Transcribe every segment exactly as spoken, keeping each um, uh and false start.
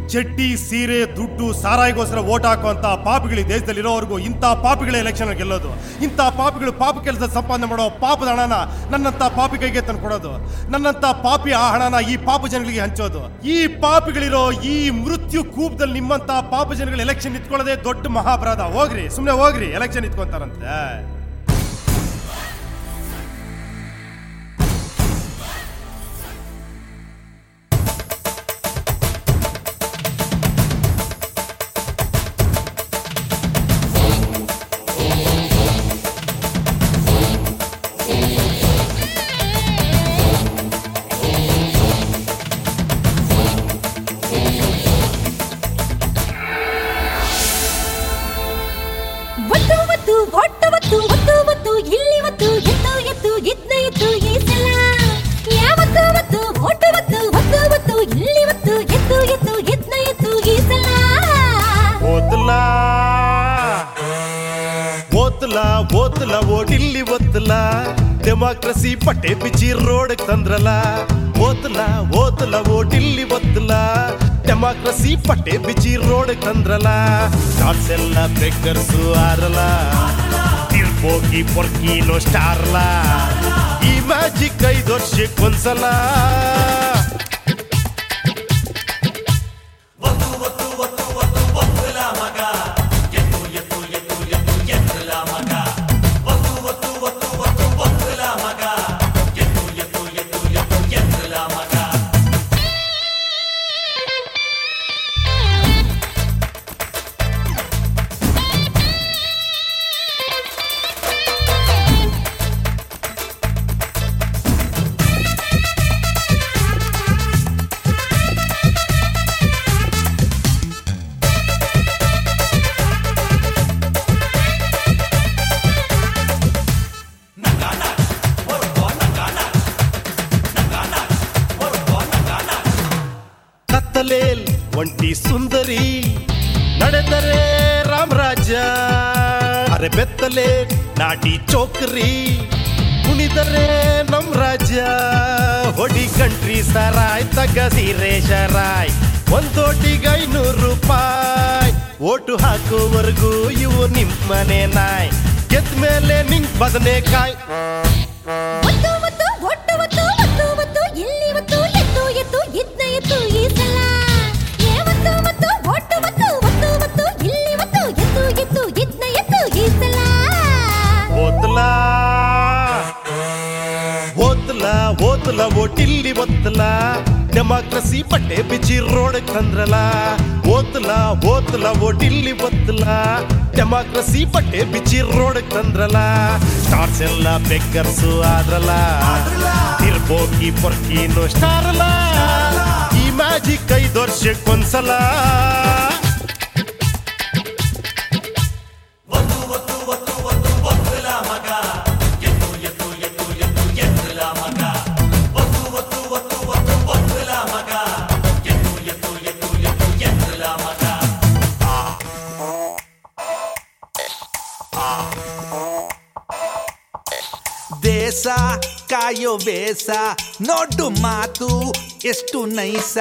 ಚಡ್ಡಿ ಸೀರೆ ದುಡ್ಡು ಸಾರಾಯಿಗೋಸ್ಕರ ಓಟ್ ಹಾಕುವಂತ ಪಾಪಿಗಳು ದೇಶದಲ್ಲಿರೋವರೆಗೂ ಇಂಥ ಪಾಪಿಗಳ ಎಲೆಕ್ಷನ್ ಗೆಲ್ಲೋದು. ಇಂಥ ಪಾಪಿಗಳು ಪಾಪ ಕೆಲಸ ಸಂಪಾದನೆ ಮಾಡೋ ಪಾಪದ ಹಣನ ನನ್ನಂತ ಪಾಪಿ ಕೈಗೆ ತಂದು ಕೊಡೋದು, ನನ್ನಂತ ಪಾಪಿ ಆ ಹಣನ ಈ ಪಾಪ ಜನಗಳಿಗೆ ಹಂಚೋದು. ಈ ಪಾಪಿಗಳಿರೋ ಈ ಮೃತ್ಯು ಕೂಪದಲ್ಲಿ ನಿಮ್ಮಂತ ಪಾಪ ಜನಗಳು ಎಲೆಕ್ಷನ್ ನಿಂತ್ಕೊಳ್ಳೋದೇ ದೊಡ್ಡ ಮಹಾಪರಾಧ. ಹೋಗ್ರಿ, ಸುಮ್ಮನೆ ಹೋಗ್ರಿ, ಎಲೆಕ್ಷನ್ ನಿಂತ್ಕೊಂತಾರಂತೆ. ಓದ್ಲ ಓಡಿಲ್ಲಿ ಒತ್ತಲ ಡೆಮಾಕ್ರಸಿ ಪಟ್ಟೆ ಬಿಚ್ಚಿ ರೋಡ್ ತಂದ್ರಲ್ಲ. ಓದ್ಲ ಓದ್ಲ ಓಡಿಲ್ಲಿ ಒತ್ತಲ ಡೆಮಾಕ್ರಸಿ ಪಟ್ಟೆ ಬಿಚ್ಚಿ ರೋಡ್ ತಂದ್ರಲ್ಲ. ಶಾರ್ಟ್ಸ್ ಎಲ್ಲ ಬೆಕ್ಕರ್ಸು ಆರಲ್ಲ, ತಿರ್ಬೋಗಿ ಪೊರ್ಕಿನೋ ಸ್ಟಾರ್ಲ. ಈ ಮ್ಯಾಜಿಕ್ ಐದು ವರ್ಷಕ್ಕೊಂದ್ಸಲ. ಒಂಟಿ ಸುಂದರಿ ನಡೆದರೆ ರಾಮರಾಜ, ಅರೆ ಬೆತ್ತಲೆ ನಾಟಿ ಚೋಕರಿ ಕುಣಿದರೆ ನಮ್ ರಾಜ. ಹೊಡಿ ಕಂಟ್ರಿ ಸರಾಯ್ ತಗ ಸೀರೆ ಶರಾಯ್ ಒಂದೋಟಿಗೆ ಐನೂರು ರೂಪಾಯಿ. ಓಟು ಹಾಕುವರೆಗೂ ಇವು ನಿಮ್ಮನೆ ನಾಯ್, ಗೆದ್ದ ಮೇಲೆ ನಿಂಗ್ ಬದನೆಕಾಯ್. ಓದ್ಲ ಓಟಿಲ್ಲಿ ಒತ್ತಲ ಡೆಮಾಕ್ರಸಿ ಪಟ್ಟೆ ಬಿಚ್ಚಿ ರೋಡ್ ತಂದ್ರಲ್ಲ. ಓದ್ಲ ಓದ್ಲ ಓಟಿಲ್ಲಿ ಒತ್ತಲ ಡೆಮಾಕ್ರಸಿ ಪಟ್ಟೆ ಬಿಚ್ಚಿ ರೋಡ್ ತಂದ್ರಲ್ಲ. ಸ್ಟಾರ್ಸ್ ಎಲ್ಲ ಬೆಕ್ಕರ್ಸು ಆದ್ರಲ್ಲ, ತಿರ್ಬೋಗಿ ಪೊರ್ಕಿನೋ ಸ್ಟಾರಲ್ಲ. ಈ ಮ್ಯಾಜಿಕ್ ಐದು ವರ್ಷಕ್ಕೊಂದ್ಸಲ. ದೇಶ ಕಾಯೋ ಬೇಸ ನೋಡು ಮಾತು ಎಷ್ಟು ನೈಸ.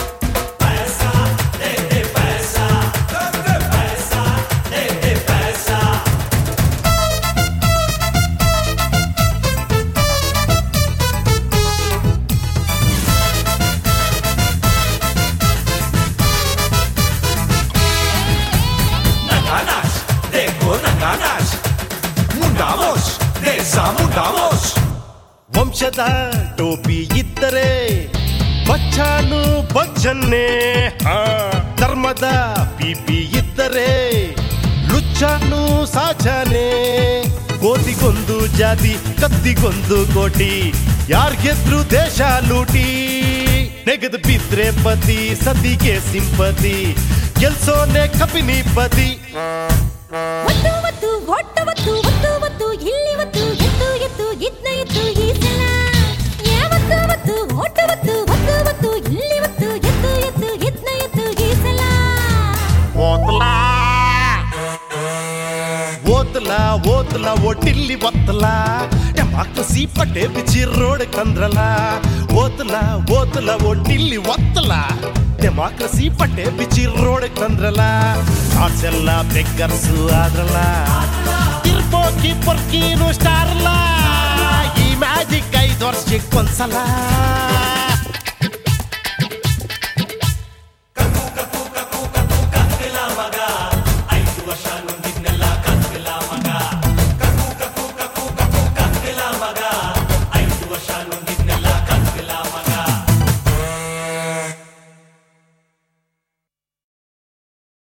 ವಂಶದ ಟೋಪಿ ಇದ್ದರೆ ಬಚ್ಚಾನು ಬಚ್ಚನ್ನೇ, ಧರ್ಮದ ಪಿಪಿ ಇದ್ದರೆ ಲುಚ್ಚಾನು ಸಾಚಾನೆ. ಕೋತಿಗೊಂದು ಜಾತಿ ಕತ್ತಿಗೊಂದು ಕೋಟಿ, ಯಾರ್ ಗೆದ್ರು ದೇಶ ಲೂಟಿ. ನೆಗದು ಬಿದ್ರೆ ಪತಿ ಸತಿಗೆ ಸಿಂಪತಿ, ಗೆಲ್ಸೋನೆ ಕಪಿನಿ ಪತಿ. ಓದ್ಲ ಓದ್ಲ ಒಟ್ಟಿಲ್ಲಿ ಒತ್ತಲ ಡೆಮಾಕ್ರಸಿ ಪಟ್ಟೆ ಬಿಚ್ಚಿ ರೋಡ್ ತಂದ್ರಲ್ಲ. ಓದ್ಲ ಓದ್ಲ ಒಟ್ಟಿಲ್ಲಿ ಒತ್ತಲ ಡೆಮಾಕ್ರಸಿ ಬಟ್ಟೆ ಬಿಚ್ಚಿ ರೋಡ್ ತಂದ್ರಲ್ಲ ಆರ್ಟ್ಸ್ ಎಲ್ಲ ಬೆಗ್ಗರ್ಸು ಆದ್ರಲ್ಲ ತಿರ್ಬೋಕಿ ಪೊರ್ಕಿನು ಸ್ಟಾರ್ ಅಲ್ಲ ಈ ಮ್ಯಾಜಿಕ್ ಐದು ವರ್ಷಕ್ಕೊಂದ್ಸಲ